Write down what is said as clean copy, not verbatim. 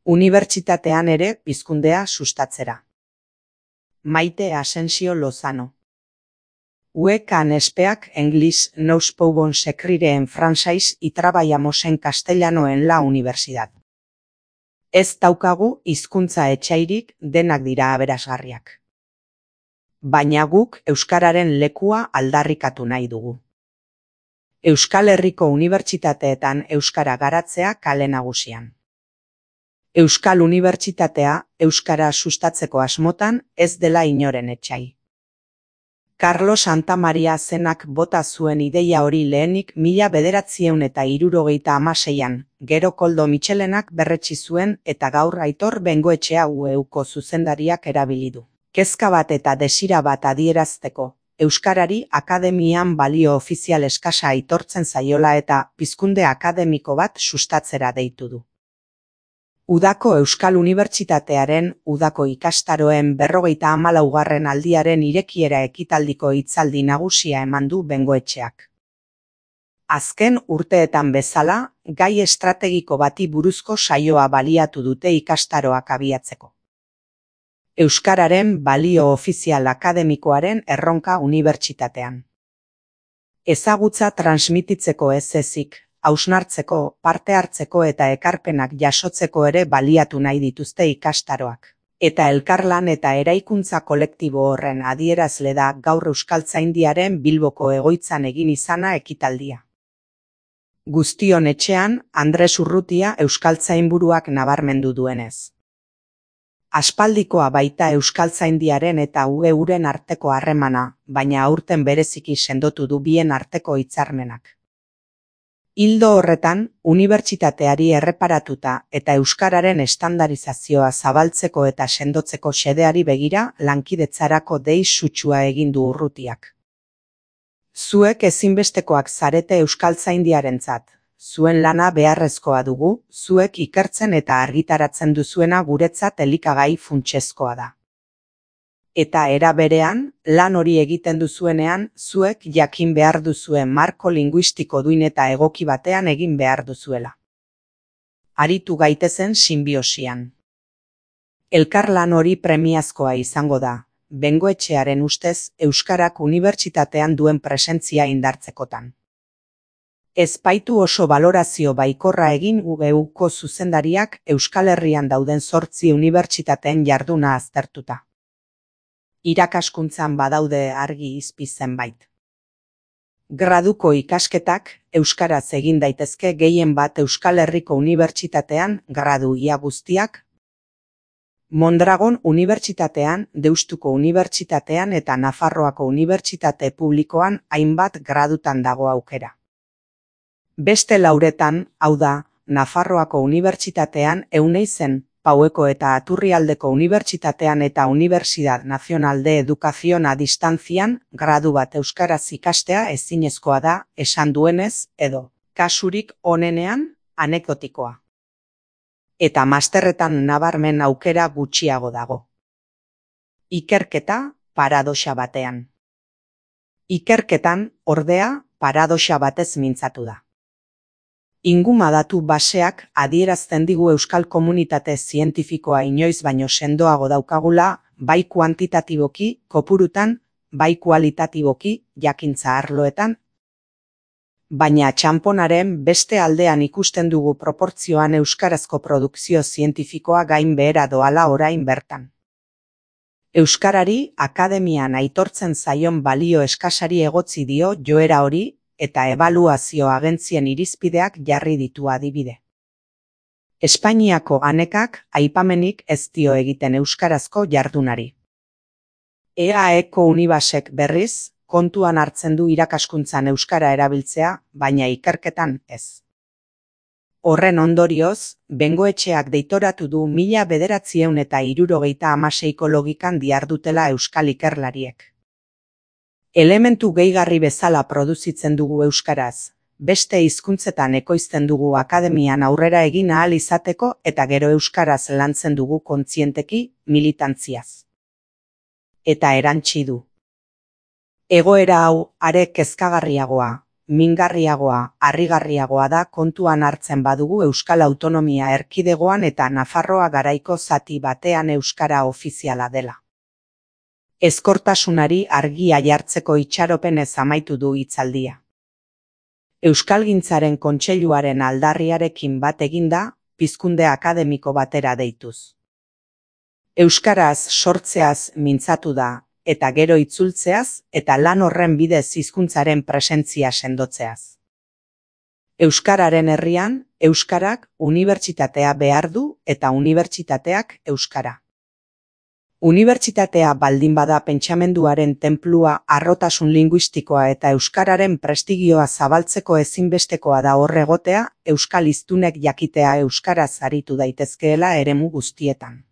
Unibertsitatean ere pizkundea sustatzera. Maite Asensio Lozano. Hue can speak English no spoken secrete en français y trabajamos en castellano en la universidad. Ez daukagu hizkuntza etsairik, denak dira aberasgarriak. Baina guk euskararen lekua aldarrikatu nahi dugu. Euskal Herriko unibertsitateetan euskara garatzea kale nagusian. Euskal Unibertsitatea euskara sustatzeko asmotan ez dela inoren etsai. Carlos Santamaria zenak bota zuen ideia hori lehenik 1976an, gero Koldo Mitxelenak berretsi zuen eta gaur Aitor Bengoetxea UEUko zuzendariak erabili du. Kezka bat eta desira bat adierazteko, euskarari akademian balio ofizial eskasa aitortzen zaiola eta pizkunde akademiko bat sustatzera deitu du. Udako Euskal Unibertsitatearen udako ikastaroen 54. aldiaren irekiera ekitaldiko hitzaldi nagusia eman du Bengoetxeak. Azken urteetan bezala, gai estrategiko bati buruzko saioa baliatu dute ikastaroak abiatzeko. Euskararen balio ofizial akademikoaren erronka unibertsitatean. Ezagutza transmititzeko ez ezik, hausnartzeko, parte hartzeko eta ekarpenak jasotzeko ere baliatu nahi dituzte ikastaroak. Eta elkarlan eta eraikuntza kolektibo horren adierazle da gaur Euskaltzaindiaren Bilboko egoitzan egin izana ekitaldia. Guztion etxean, Andres Urrutia euskaltzainburuak nabarmendu duenez. Aspaldikoa baita Euskaltzaindiaren eta UEUren arteko harremana, baina aurten bereziki sendotu du bien arteko hitzarmenak. Ildo horretan, unibertsitateari erreparatuta eta euskararen estandarizazioa zabaltzeko eta sendotzeko xedeari begira lankidetzarako dei sutsua egin du Urrutiak. Zuek ezinbestekoak zarete Euskaltzaindiarentzat, zuen lana beharrezkoa dugu, zuek ikertzen eta argitaratzen duzuena guretzat elikagai funtsezkoa da. Eta era berean, lan hori egiten duzuenean, zuek jakin behar duzuen marko linguistiko duin eta egoki batean egin behar duzuela. Aritu gaitezen sinbiosian. Elkarlan hori premiazkoa izango da, Bengoetxearen ustez euskarak unibertsitatean duen presentzia indartzekotan. Ez baitu oso balorazio baikorra egin UEUko zuzendariak Euskal Herrian dauden 8 unibertsitateen jarduna aztertuta. Irakaskuntzan badaude argi izpi zenbait. Graduko ikasketak euskaraz egin daitezke gehien bat Euskal Herriko Unibertsitatean, gradu ia guztiak, Mondragon Unibertsitatean, Deustuko Unibertsitatean eta Nafarroako Unibertsitate Publikoan hainbat gradutan dago aukera. Beste lauretan, hau da, Nafarroako Unibertsitatean Euneizen, Paueko eta Aturrialdeko Unibertsitatean eta Universidad Nacional de Educación a Distancian, gradu bat euskaraz ikastea ezinezkoa da, esan duenez, edo, kasurik onenean, anekdotikoa. Eta masterretan nabarmen aukera gutxiago dago. Ikerketa, paradoxa batean. Ikerketan, ordea, paradoxa batez mintzatu da. Inguma datu baseak adierazten digu euskal komunitate zientifikoa inoiz baino sendoago daukagula, bai kuantitatiboki, kopurutan, bai kualitatiboki, jakintza arloetan, baina txanponaren beste aldean ikusten dugu proportzioan euskarazko produkzio zientifikoa gain behera doala orain bertan. Euskarari akademian aitortzen zaion balio eskasari egotzi dio joera hori, eta ebaluazio agentzien irizpideak jarri ditu adibide. Espainiako anekak aipamenik ez dio egiten euskarazko jardunari. EAEko Unibasek berriz, kontuan hartzen du irakaskuntzan euskara erabiltzea, baina ikerketan ez. Horren ondorioz, Bengoetxeak deitoratu du 1976ko logikan dihardutela euskal ikerlariek. Elementu gehigarri bezala produzitzen dugu euskaraz, beste hizkuntzetan ekoizten dugu akademian aurrera egin ahal izateko eta gero euskaraz lantzen dugu kontzienteki, militantziaz. Eta erantsi du. Egoera hau are kezkagarriagoa, mingarriagoa, harrigarriagoa da kontuan hartzen badugu Euskal Autonomia Erkidegoan eta Nafarroa garaiko zati batean euskara ofiziala dela. Ezkortasunari argia jartzeko itxaropenez amaitu du hitzaldia. Euskalgintzaren Kontseiluaren aldarriarekin bat eginda, pizkunde akademiko batera deituz. Euskaraz sortzeaz mintzatu da, eta gero itzultzeaz, eta lan horren bidez hizkuntzaren presentzia sendotzeaz. Euskararen herrian, euskarak unibertsitatea behar du eta unibertsitateak euskara. Unibertsitatea baldin bada pentsamenduaren tenplua, harrotasun linguistikoa eta euskararen prestigioa zabaltzeko ezinbestekoa da hor egotea, euskal hiztunek jakitea euskaraz aritu daitezkeela eremu guztietan.